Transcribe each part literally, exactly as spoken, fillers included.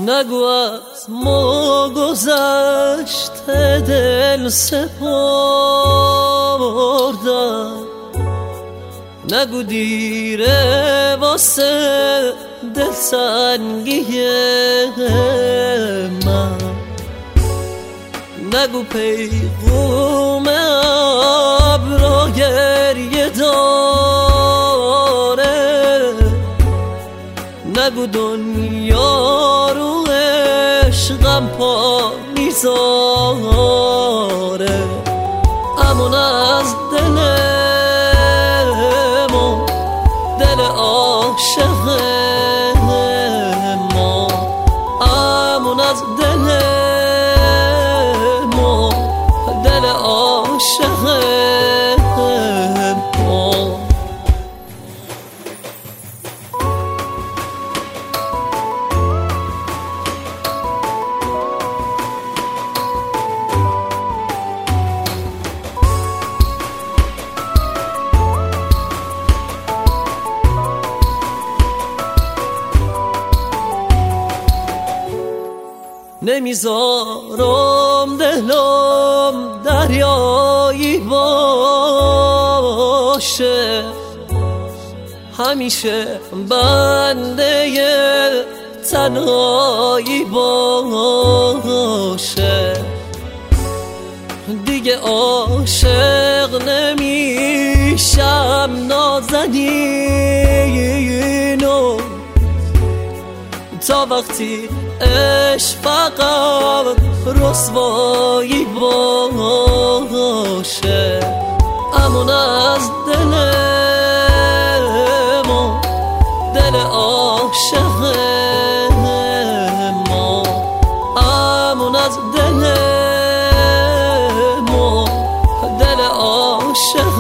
نگو از ما گذشته دل سپردم، نگو دیره واسه دل سنگی من، نگو پیغوم ابرا گریه داره، نگو دنیا رو عشقم پا میذاره. امون از دل ما، دل عاشق ما، امون از دل ما، دل عاشق ما. نمیذارم دلم دریایی باشه، همیشه بنده تنهایی باشه. دیگه عاشق نمیشم نازنینو، تا وقتی عشق فقط رسوایی باشه. امون از دل ما، دل عاشق ما، امون از دل ما، دل عاشق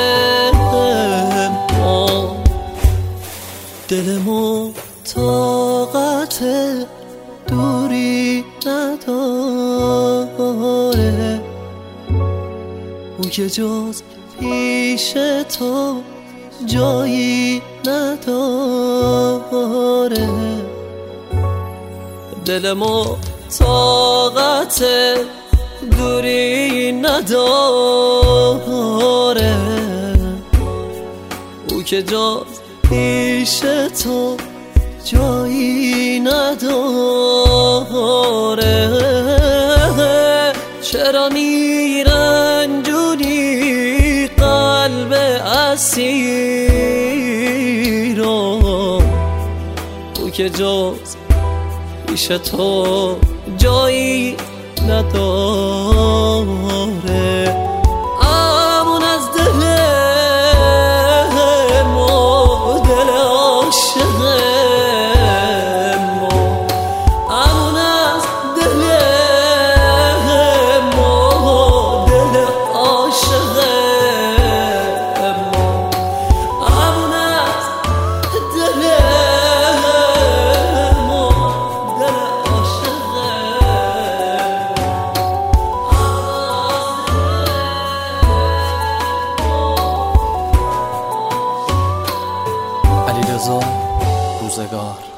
ما. دل ما طاقت دوری نداره، اون که جز پیش تو جایی نداره. دل ما طاقت دوری نداره، اون که جز پیش تو جایی نداره. چرا میرنجونی قلب اسیرو، او که جز پیش تو جایی نداره. امون از دل ما، دل عاشق علیرضا روزگار.